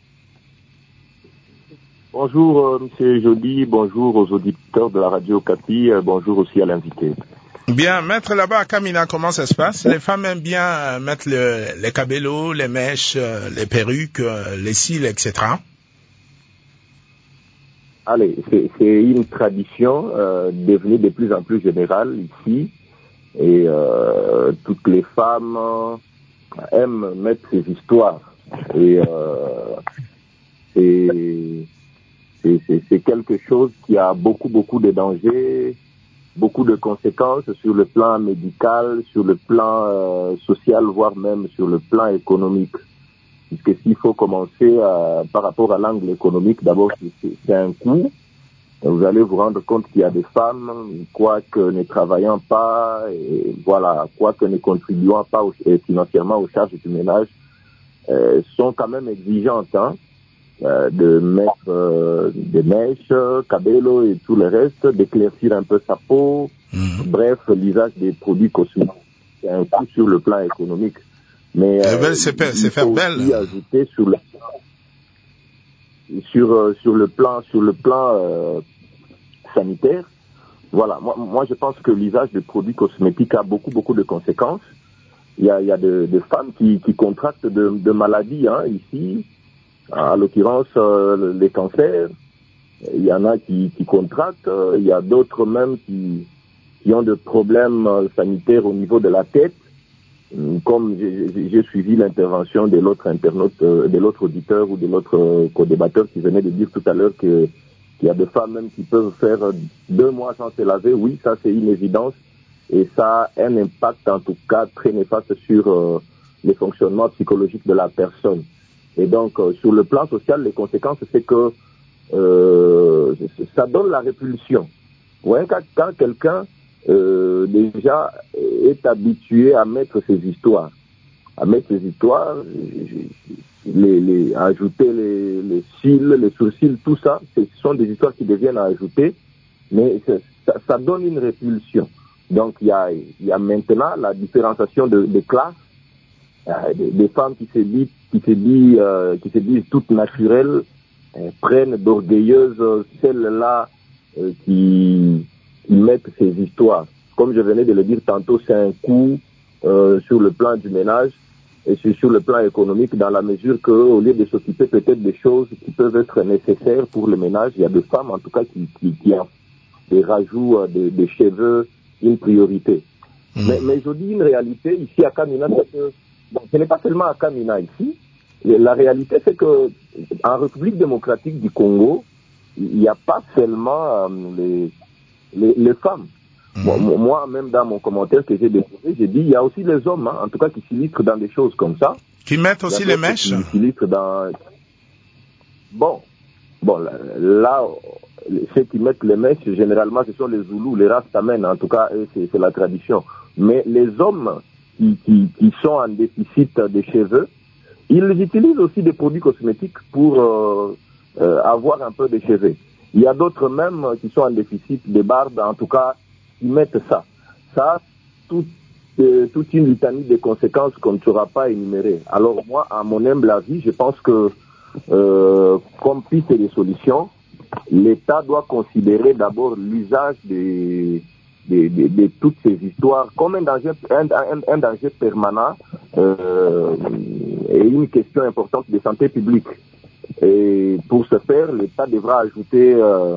Bonjour euh, Monsieur Jody, bonjour aux auditeurs de la radio Capi, euh, bonjour aussi à l'invité. Bien, Maître, là-bas à Kamina, comment ça se passe? Les femmes aiment bien euh, mettre le, les cabellos, les mèches, euh, les perruques, euh, les cils, et cetera. Allez, c'est, c'est une tradition euh, devenue de plus en plus générale ici. Et euh, toutes les femmes euh, aiment mettre ces histoires. Et euh, c'est, c'est, c'est, c'est quelque chose qui a beaucoup, beaucoup de dangers, beaucoup de conséquences sur le plan médical, sur le plan euh, social, voire même sur le plan économique. Puisque s'il faut commencer euh, par rapport à l'angle économique, d'abord c'est, c'est un coût. Vous allez vous rendre compte qu'il y a des femmes, quoique ne travaillant pas, et voilà, quoique ne contribuant pas au, financièrement aux charges du ménage, euh, sont quand même exigeantes hein, euh, de mettre euh, des mèches, cabello et tout le reste, d'éclaircir un peu sa peau, mmh. Bref, l'usage des produits cosmétiques. C'est un coût sur le plan économique. Mais euh, belle, c'est, il c'est faut faire aussi belle. Ajouter sur le sur euh, sur le plan sur le plan euh, sanitaire. Voilà, moi, moi je pense que l'usage de produits cosmétiques a beaucoup beaucoup de conséquences. Il y a il y a de, de femmes qui qui contractent de, de maladies hein, ici, à l'occurrence euh, les cancers. Il y en a qui qui contractent, il y a d'autres même qui qui ont des problèmes sanitaires au niveau de la tête. Comme j'ai, j'ai suivi l'intervention de l'autre internaute, de l'autre auditeur ou de l'autre co-débatteur qui venait de dire tout à l'heure que, qu'il y a des femmes même qui peuvent faire deux mois sans se laver, oui, ça c'est une évidence et ça a un impact en tout cas très néfaste sur euh, le fonctionnement psychologique de la personne. Et donc euh, sur le plan social, les conséquences c'est que euh, ça donne la répulsion. Ouais, quand, quand quelqu'un Euh, déjà est habitué à mettre ses histoires, à mettre ses histoires, les, les, à ajouter les, les cils, les sourcils, tout ça, ce sont des histoires qui deviennent à ajouter, mais ça, ça donne une répulsion. Donc il y a, il y a maintenant la différenciation de, de classes, euh, des, des femmes qui se disent, qui se disent, euh, qui se disent toutes naturelles, euh, prennent d'orgueilleeuses celles-là euh, qui, qui mettent ces histoires. Comme je venais de le dire tantôt, c'est un coup euh, sur le plan du ménage et sur, sur le plan économique, dans la mesure que, au lieu de s'occuper peut-être des choses qui peuvent être nécessaires pour le ménage, il y a des femmes, en tout cas, qui, qui, qui ont des rajouts des, des cheveux une priorité. Mmh. Mais, mais je dis une réalité ici à Kamina, c'est que bon, ce n'est pas seulement à Kamina ici. La réalité, c'est que en République démocratique du Congo, il n'y a pas seulement euh, les, les, les femmes. Mmh. Moi, moi, même dans mon commentaire que j'ai déposé, j'ai dit il y a aussi les hommes, hein, en tout cas qui s'illustrent dans des choses comme ça. Qui mettent aussi les mèches. Qui s'illustrent dans. Bon, bon, là, là, ceux qui mettent les mèches, généralement, ce sont les Zoulous, les Rastamènes, en tout cas, c'est, c'est la tradition. Mais les hommes qui, qui, qui sont en déficit de cheveux, ils utilisent aussi des produits cosmétiques pour euh, euh, avoir un peu de cheveux. Il y a d'autres même qui sont en déficit de barbe, en tout cas, qui mettent ça. Ça a tout, euh, toute une litanie de conséquences qu'on ne saura pas énumérer. Alors moi, à mon humble avis, je pense que euh, comme piste de solution, l'État doit considérer d'abord l'usage des De, de, de toutes ces histoires comme un danger, un, un, un danger permanent euh, et une question importante de santé publique. Et pour ce faire, l'État devra ajouter euh,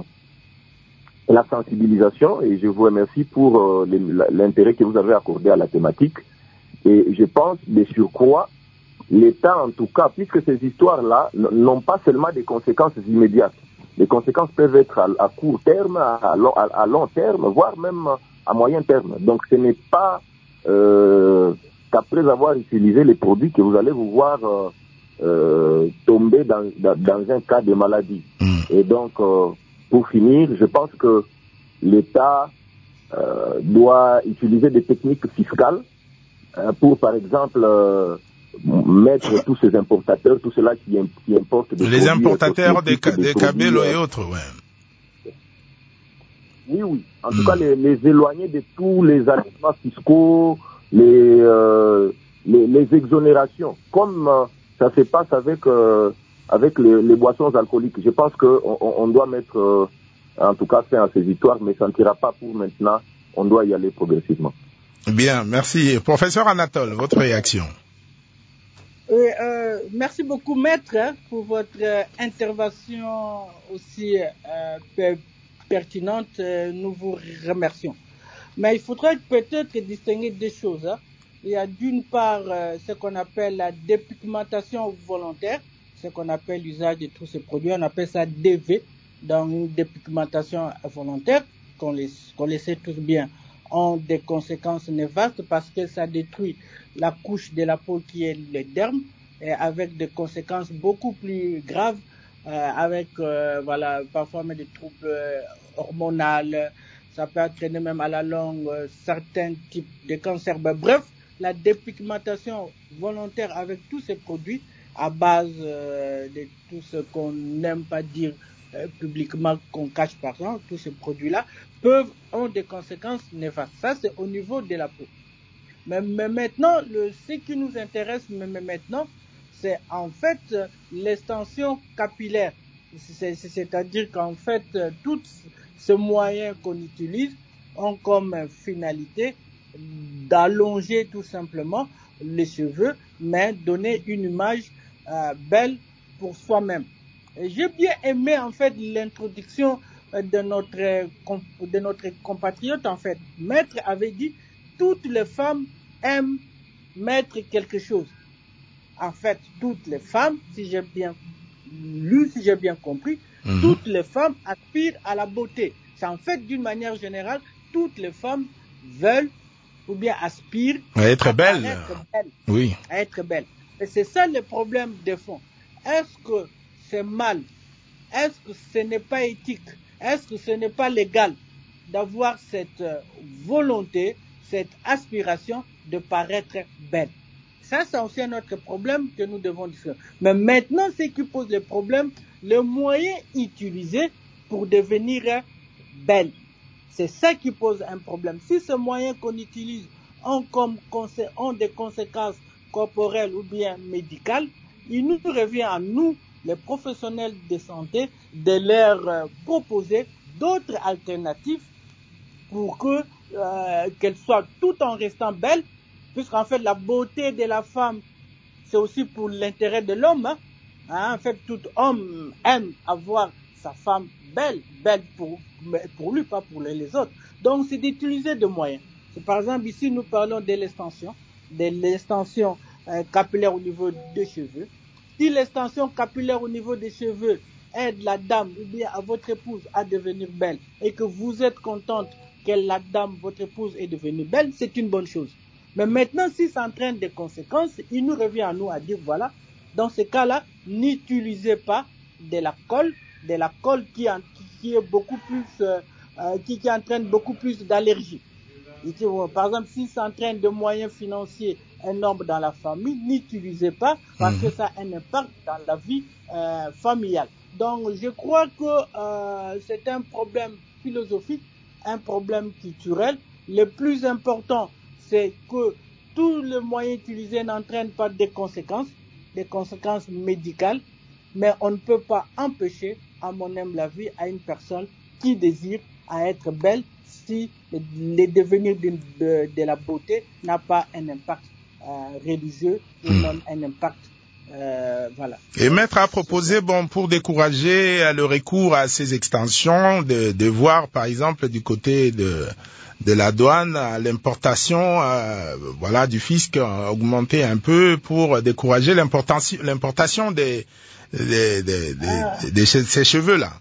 la sensibilisation, et je vous remercie pour euh, l'intérêt que vous avez accordé à la thématique. Et je pense de surcroît, l'État en tout cas, puisque ces histoires-là n'ont pas seulement des conséquences immédiates, les conséquences peuvent être à, à court terme, à, à, à long terme, voire même à moyen terme. Donc ce n'est pas euh, qu'après avoir utilisé les produits que vous allez vous voir euh, euh, tomber dans, dans, dans un cas de maladie. Mmh. Et donc, euh, pour finir, je pense que l'État euh, doit utiliser des techniques fiscales euh, pour, par exemple, euh, mettre tous ces importateurs, tout cela qui, qui importent des les importateurs des, ca- des, des cabellos et autres, ouais. Oui, oui. En mmh. tout cas, les, les éloigner de tous les allégements fiscaux, les, euh, les, les exonérations, comme euh, ça se passe avec euh, avec les, les boissons alcooliques. Je pense que on, on doit mettre, euh, en tout cas, fin à ces histoires, mais ça ne tirera pas pour maintenant. On doit y aller progressivement. Bien, merci. Professeur Anatole, votre réaction? Oui, euh, merci beaucoup, maître, hein, pour votre euh, intervention aussi euh, per- pertinente. Euh, nous vous remercions. Mais il faudrait peut-être distinguer deux choses. Hein. Il y a d'une part euh, ce qu'on appelle la dépigmentation volontaire, ce qu'on appelle l'usage de tous ces produits. On appelle ça D V, dans une dépigmentation volontaire, qu'on les, qu'on les sait tous bien, ont des conséquences néfastes parce que ça détruit la couche de la peau qui est le derme, et avec des conséquences beaucoup plus graves, euh, avec euh, voilà parfois même des troubles euh, hormonaux. Ça peut entraîner même à la longue euh, certains types de cancers. Ben, bref, la dépigmentation volontaire avec tous ces produits à base euh, de tout ce qu'on n'aime pas dire euh, publiquement, qu'on cache par exemple, tous ces produits-là peuvent ont des conséquences néfastes. Ça, c'est au niveau de la peau. Mais, mais maintenant, le, ce qui nous intéresse mais, mais maintenant, c'est en fait euh, l'extension capillaire. C'est, c'est, c'est-à-dire qu'en fait, euh, tous ces moyens qu'on utilise ont comme finalité d'allonger tout simplement les cheveux, mais donner une image euh, belle pour soi-même. Et j'ai bien aimé en fait l'introduction de notre de notre compatriote en fait. Maître avait dit toutes les femmes aiment mettre quelque chose. En fait, toutes les femmes, si j'ai bien lu, si j'ai bien compris, mmh. toutes les femmes aspirent à la beauté. C'est en fait d'une manière générale, toutes les femmes veulent ou bien aspirent à être à belle. être belle. Oui. À être belle. Et c'est ça le problème de fond. Est-ce que c'est mal? Est-ce que ce n'est pas éthique? Est-ce que ce n'est pas légal d'avoir cette volonté, cette aspiration de paraître belle? Ça, c'est aussi un autre problème que nous devons discuter. Mais maintenant, ce qui pose le problème, le moyen utilisé pour devenir belle. C'est ça qui pose un problème. Si ce moyen qu'on utilise ont, comme, ont des conséquences corporelle ou bien médicale, il nous revient à nous, les professionnels de santé, de leur euh, proposer d'autres alternatives pour que euh, qu'elles soient tout en restant belles, puisqu'en fait la beauté de la femme, c'est aussi pour l'intérêt de l'homme. Hein. Hein, en fait, tout homme aime avoir sa femme belle, belle pour, pour lui, pas pour les autres. Donc, c'est d'utiliser des moyens. C'est, par exemple, ici, nous parlons de l'extension, de l'extension euh, capillaire au niveau des cheveux. Si l'extension capillaire au niveau des cheveux aide la dame ou bien à votre épouse à devenir belle et que vous êtes contente que la dame, votre épouse, est devenue belle, c'est une bonne chose. Mais maintenant, si ça entraîne des conséquences, il nous revient à nous à dire, voilà, dans ce cas-là, n'utilisez pas de la colle, de la colle qui, en, qui est beaucoup plus, euh, euh, qui, qui entraîne beaucoup plus d'allergies. Par exemple, si ça entraîne des moyens financiers énormes dans la famille, n'utilisez pas parce que ça a un impact dans la vie euh, familiale. Donc, je crois que euh, c'est un problème philosophique, un problème culturel. Le plus important, c'est que tous les moyens utilisés n'entraînent pas des conséquences, des conséquences médicales, mais on ne peut pas empêcher, à mon humble avis, à une personne qui désire à être belle si le, le devenir de, de, de la beauté n'a pas un impact euh, religieux ou mmh. même un impact euh, voilà. Et Maître a proposé, bon, pour décourager le recours à ces extensions, de, de voir par exemple du côté de de la douane l'importation euh, voilà du fisc euh, augmenter un peu pour décourager l'importation l'importation des des des, des, ah. des, des ces cheveux là.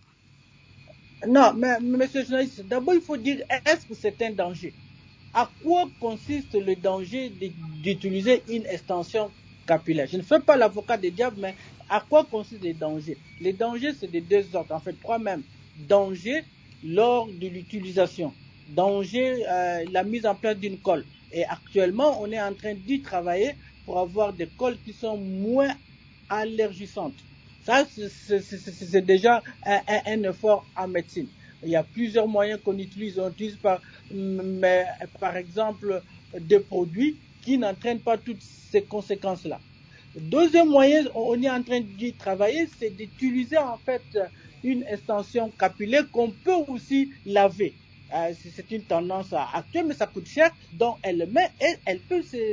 Non, mais monsieur le journaliste, d'abord il faut dire, est-ce que c'est un danger? À quoi consiste le danger d'utiliser une extension capillaire? Je ne fais pas l'avocat des diables, mais à quoi consiste le danger? Les dangers, c'est de deux ordres, en fait trois même. Danger lors de l'utilisation. Danger, euh, la mise en place d'une colle. Et actuellement, on est en train d'y travailler pour avoir des colles qui sont moins allergisantes. Ça, c'est déjà un, un, un effort en médecine. Il y a plusieurs moyens qu'on utilise. On utilise par, mais, par exemple des produits qui n'entraînent pas toutes ces conséquences-là. Le deuxième moyen, on est en train d'y travailler, c'est d'utiliser en fait une extension capillaire qu'on peut aussi laver. Euh, c'est une tendance actuelle, mais ça coûte cher. Donc elle le met et elle peut se,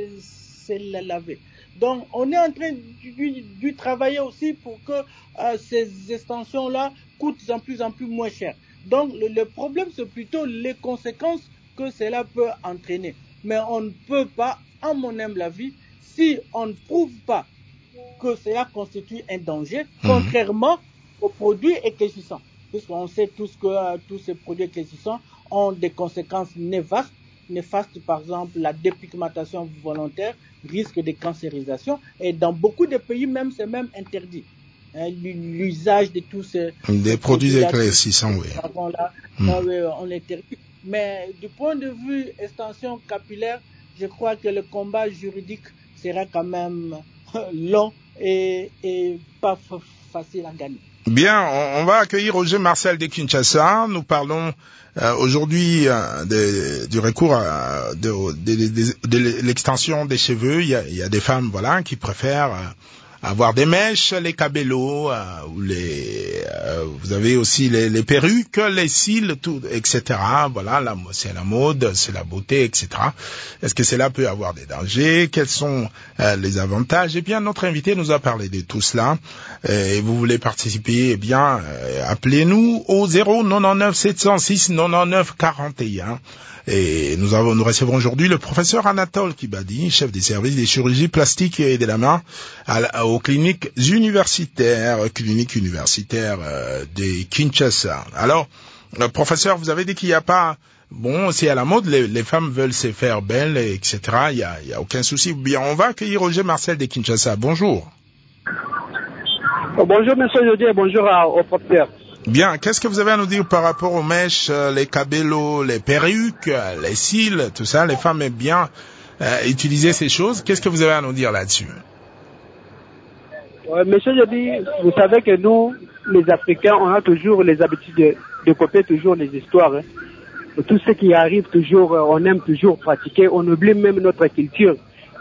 se la laver. Donc, on est en train de travailler aussi pour que euh, ces extensions-là coûtent de plus en plus moins cher. Donc, le, le problème, c'est plutôt les conséquences que cela peut entraîner. Mais on ne peut pas, à mon humble avis, si on ne prouve pas que cela constitue un danger, mmh. contrairement aux produits éclaircissants. Puisqu'on sait tous que euh, tous ces produits éclaircissants ont des conséquences néfastes. néfaste, par exemple, la dépigmentation volontaire, risque de cancérisation. Et dans beaucoup de pays, même, c'est même interdit. Hein, l'usage de tous ces... Des produits éclaircissants, oui. Là, mm. on l'interdit. Mais du point de vue extension capillaire, je crois que le combat juridique sera quand même long et, et pas facile à gagner. Bien, on, on va accueillir Roger Marcel de Kinshasa. Nous parlons euh, aujourd'hui euh, de, du recours à, de, de, de, de l'extension des cheveux. Il y a, il y a des femmes, voilà, qui préfèrent euh, avoir des mèches, les cabellos, euh, ou les, euh, vous avez aussi les, les perruques, les cils, tout, et cetera. Voilà, là, c'est la mode, c'est la beauté, et cetera. Est-ce que cela peut avoir des dangers? Quels sont euh, les avantages? Eh bien, notre invité nous a parlé de tout cela. Euh, et vous voulez participer? Eh bien, euh, appelez-nous au zéro neuf sept zéro six quatre-vingt-neuf quarante et un. Et nous avons, nous recevons aujourd'hui le professeur Anatole Kibadi, chef des services des chirurgies plastiques et de la main à, aux cliniques universitaires, cliniques universitaires euh, de Kinshasa. Alors, le professeur, vous avez dit qu'il n'y a pas, bon, c'est à la mode, les, les femmes veulent se faire belles, et cetera. Il y a, il y a aucun souci. Bien, on va accueillir Roger Marcel de Kinshasa. Bonjour. Bonjour, monsieur Jody, et bonjour à, au professeur. Bien, qu'est-ce que vous avez à nous dire par rapport aux mèches, les cabellos, les perruques, les cils, tout ça? Les femmes aiment bien euh, utiliser ces choses. Qu'est-ce que vous avez à nous dire là-dessus? Ouais, monsieur Jody, vous savez que nous, les Africains, on a toujours les habitudes de, de copier toujours les histoires. Hein. Tout ce qui arrive toujours, on aime toujours pratiquer. On oublie même notre culture.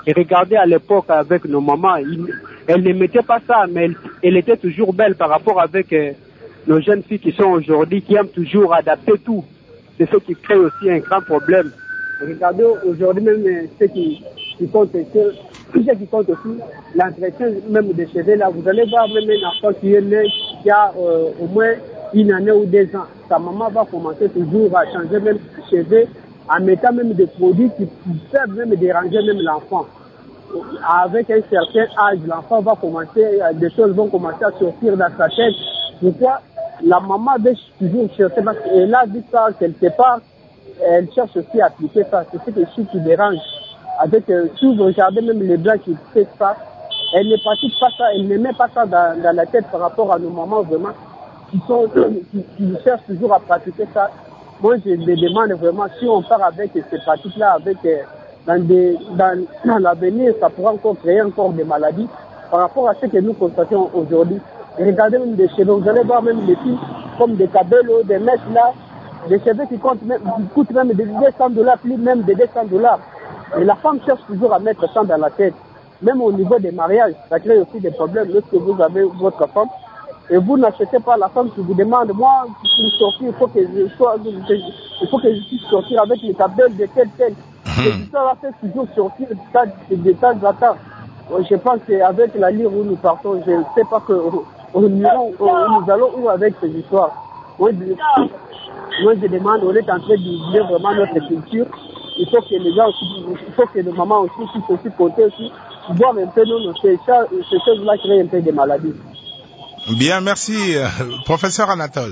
Et regardez à l'époque avec nos mamans, ils, elles n'aimaient pas ça, mais elles, elles étaient toujours belles par rapport avec euh, nos jeunes filles qui sont aujourd'hui, qui aiment toujours adapter tout. C'est ce qui crée aussi un grand problème. Regardez aujourd'hui même ce qui, qui compte, tout ce qui compte aussi, l'entretien même des cheveux là. Vous allez voir même un enfant qui est né, qui a euh, au moins une année ou deux ans. Sa maman va commencer toujours à changer même ses cheveux, en mettant même des produits qui peuvent même déranger même l'enfant. Avec un certain âge, l'enfant va commencer, des choses vont commencer à sortir dans sa tête. Pourquoi? La maman veut toujours chercher, parce qu'elle a dit ça quelque part, elle cherche aussi à appliquer ça. C'est ce que je qui dérange. Avec, euh, si vous regardez même les blancs qui font ça, elle ne pratique pas ça, elle ne met pas ça dans, dans la tête par rapport à nos mamans vraiment, qui sont, qui, qui cherchent toujours à pratiquer ça. Moi, je me demande vraiment, si on part avec ces pratiques-là, avec, euh, dans des, dans, dans l'avenir, ça pourra encore créer encore des maladies par rapport à ce que nous constatons aujourd'hui. Et regardez même des cheveux, vous allez voir même des filles comme des cabellos, des mèches là, des cheveux qui, comptent même, qui coûtent même des deux cents dollars, plus même de deux cents dollars. Et la femme cherche toujours à mettre ça dans la tête. Même au niveau des mariages, ça crée aussi des problèmes lorsque vous avez votre femme. Et vous n'achetez pas la femme qui vous demande, moi, pour sortir, il faut que je sois, il faut que je puisse sortir avec les cabelles de tel tel. Et tout ça va faire toujours sortir de temps à temps. Je pense qu'avec la lyre où nous partons, je ne sais pas que nous, nous allons où avec ces histoires. Moi je, moi, je demande, on est en train d'oublier vraiment notre culture. Il faut que les gens aussi, il faut que les mamans aussi puissent aussi compter aussi, voir un peu non, ces choses-là créent un peu des maladies. Bien, merci, euh, professeur Anatole.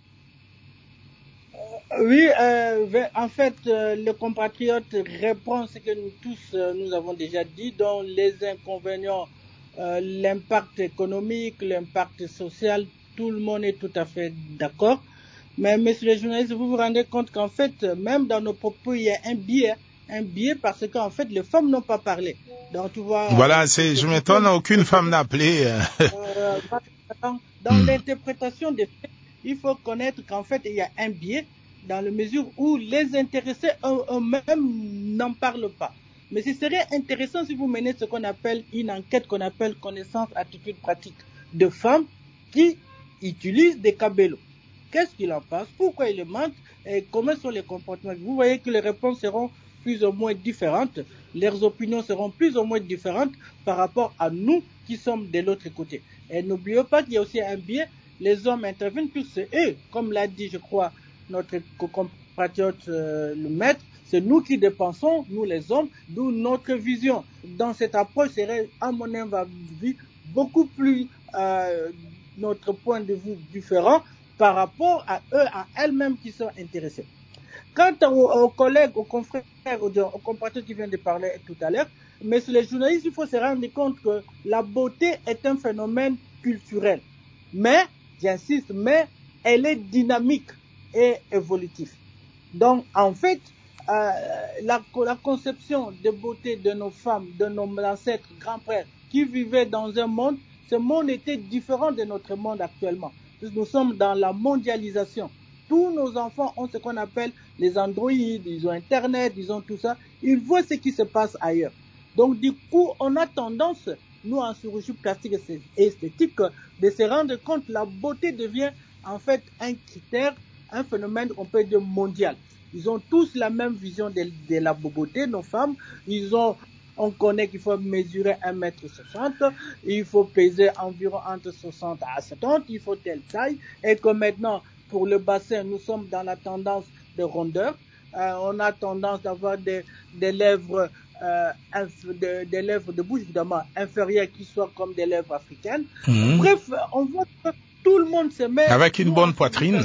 Oui, euh, en fait, euh, le compatriote répond à ce que nous tous, euh, nous avons déjà dit, dont les inconvénients, euh, l'impact économique, l'impact social, tout le monde est tout à fait d'accord. Mais, messieurs les journalistes, vous vous rendez compte qu'en fait, même dans nos propos, il y a un biais, un biais parce qu'en fait, les femmes n'ont pas parlé. Donc, tu vois. Voilà, c'est, je m'étonne, aucune femme n'a appelé. euh, dans dans hmm. l'interprétation des faits, il faut connaître qu'en fait, il y a un biais dans la mesure où les intéressés eux-mêmes n'en parlent pas. Mais ce serait intéressant si vous menez ce qu'on appelle une enquête qu'on appelle connaissance, attitude, pratique de femmes qui utilisent des cabellos. Qu'est-ce qu'ils en pensent? Pourquoi ils le mentent? Et comment sont les comportements? Vous voyez que les réponses seront plus ou moins différentes. Leurs opinions seront plus ou moins différentes par rapport à nous qui sommes de l'autre côté. Et n'oubliez pas qu'il y a aussi un biais. Les hommes interviennent plus, c'est eux, comme l'a dit, je crois, notre compatriote euh, le maître, c'est nous qui dépensons, nous les hommes, d'où notre vision. Dans cette approche serait, à mon avis, beaucoup plus euh, notre point de vue différent par rapport à eux, à elles-mêmes qui sont intéressées. Quant aux, aux collègues, aux confrères, aux, aux compatriotes qui viennent de parler tout à l'heure, mais sur les journalistes, il faut se rendre compte que la beauté est un phénomène culturel. Mais, j'insiste, mais elle est dynamique et évolutive. Donc, en fait, euh, la, la conception de beauté de nos femmes, de nos ancêtres, grands-pères, qui vivaient dans un monde, ce monde était différent de notre monde actuellement. Nous sommes dans la mondialisation. Tous nos enfants ont ce qu'on appelle les androïdes, ils ont Internet, ils ont tout ça. Ils voient ce qui se passe ailleurs. Donc, du coup, on a tendance, nous, en chirurgie plastique et esthétique, de se rendre compte que la beauté devient, en fait, un critère, un phénomène, on peut dire, mondial. Ils ont tous la même vision de, de la beauté, nos femmes. Ils ont, on connaît qu'il faut mesurer un mètre soixante, il faut peser environ entre soixante à soixante, il faut telle taille, et que maintenant, pour le bassin, nous sommes dans la tendance de rondeur. Euh, on a tendance d'avoir des, des lèvres, euh, inf- de, des lèvres de bouche, évidemment, inférieures qui soient comme des lèvres africaines. Mmh. Bref, on voit que tout le monde se met... Avec une bonne poitrine.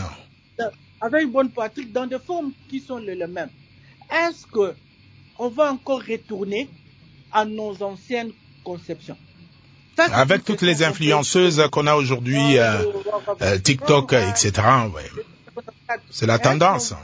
Avec une bonne poitrine, dans des formes qui sont les, les mêmes. Est-ce que on va encore retourner à nos anciennes conceptions? Ça, avec toutes les influenceuses qu'on a aujourd'hui, euh, euh, TikTok, et cetera. Ouais. C'est la tendance.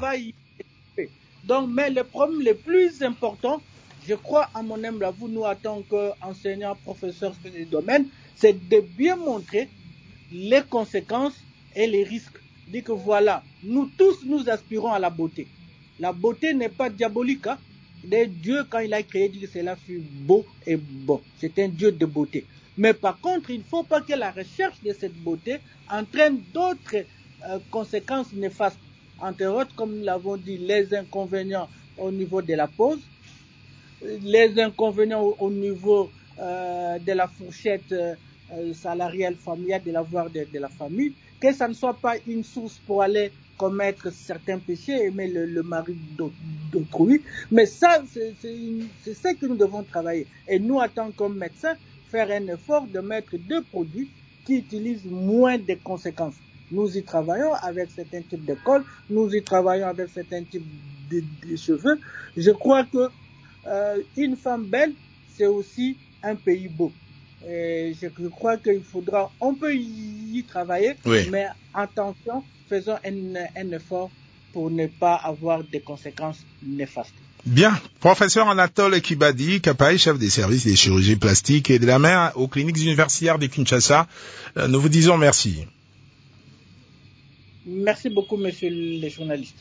Donc, mais le problème le plus important, je crois, à mon humble avis, nous, en tant qu'enseignants, professeurs de ce domaine, c'est de bien montrer les conséquences et les risques. Dit que voilà, nous tous, nous aspirons à la beauté. La beauté n'est pas diabolique, hein? Dieu, quand il a créé, dit que cela fut beau et bon. C'est un Dieu de beauté. Mais par contre, il ne faut pas que la recherche de cette beauté entraîne d'autres euh, conséquences néfastes. Entre autres, comme nous l'avons dit, les inconvénients au niveau de la pause, les inconvénients au, au niveau euh, de la fourchette euh, salariale familiale, de l'avoir de, de la famille, que ça ne soit pas une source pour aller commettre certains péchés, aimer le, le mari d'autrui. Mais ça, c'est, c'est, une, c'est ça que nous devons travailler. Et nous, en tant que médecins, faire un effort de mettre deux produits qui utilisent moins de conséquences. Nous y travaillons avec certains types de colle, nous y travaillons avec certains types de, de cheveux. Je crois que euh, une femme belle, c'est aussi un pays beau. Et je crois qu'il faudra, on peut y travailler, oui. Mais attention, faisons un, un effort pour ne pas avoir des conséquences néfastes. Bien. Professeur Anatole Kibadi, Kapai, chef des services des chirurgies plastiques et de la mère aux cliniques universitaires de Kinshasa, nous vous disons merci. Merci beaucoup, monsieur le journaliste.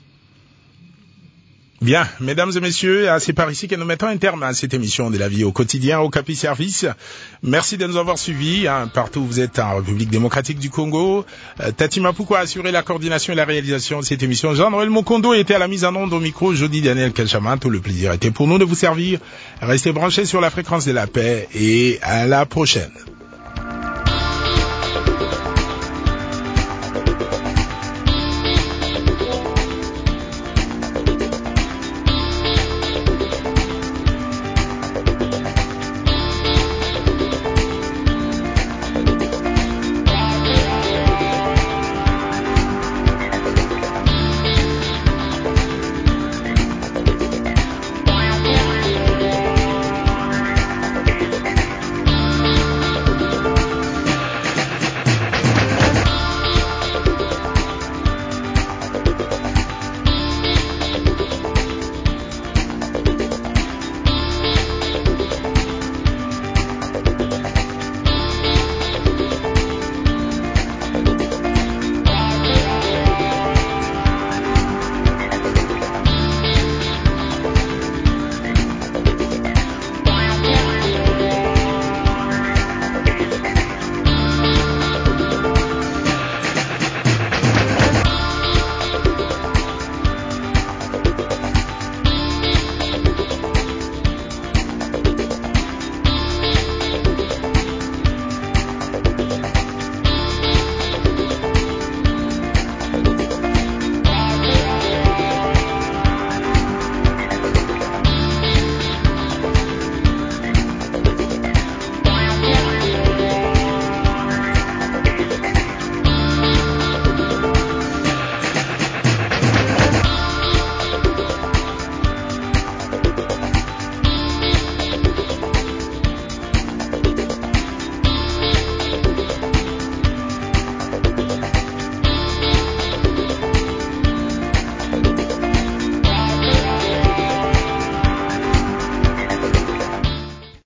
Bien, mesdames et messieurs, c'est par ici que nous mettons un terme à cette émission de la vie au quotidien au Capi Service. Merci de nous avoir suivis, hein, partout où vous êtes en République démocratique du Congo. Euh, Tati Mapouko a assuré la coordination et la réalisation de cette émission. Jean-Noël Mokondo était à la mise en onde au micro. Jody Daniel Kachama, tout le plaisir était pour nous de vous servir. Restez branchés sur la fréquence de la paix et à la prochaine.